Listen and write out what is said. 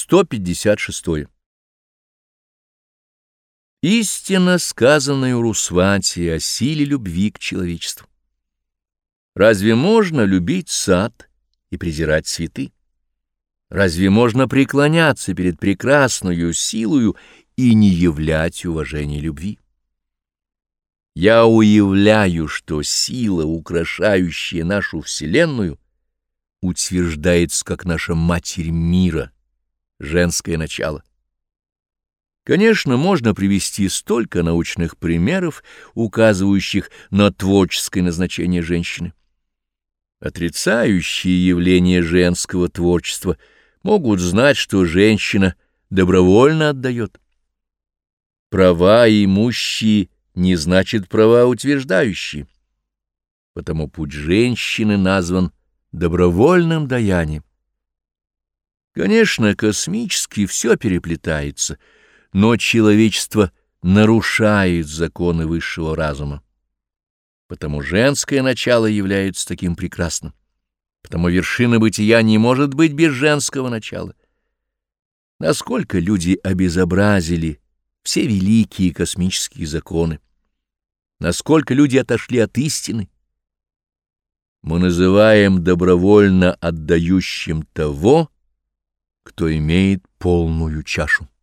156. Истина, сказанная у Русвати о силе любви к человечеству. Разве можно любить сад и презирать цветы? Разве можно преклоняться перед прекрасною силою и не являть уважения любви? Я уявляю, что сила, украшающая нашу Вселенную, утверждается как наша Матерь мира, женское начало. Конечно, можно привести столько научных примеров, указывающих на творческое назначение женщины. Отрицающие явление женского творчества могут знать, что женщина добровольно отдает. Права имущие не значит права утверждающие. Потому путь женщины назван добровольным даянием. Конечно, космически все переплетается, но человечество нарушает законы высшего разума. Потому женское начало является таким прекрасным. Потому вершина бытия не может быть без женского начала. Насколько люди обезобразили все великие космические законы, насколько люди отошли от истины, мы называем добровольно отдающим того, кто имеет полную чашу.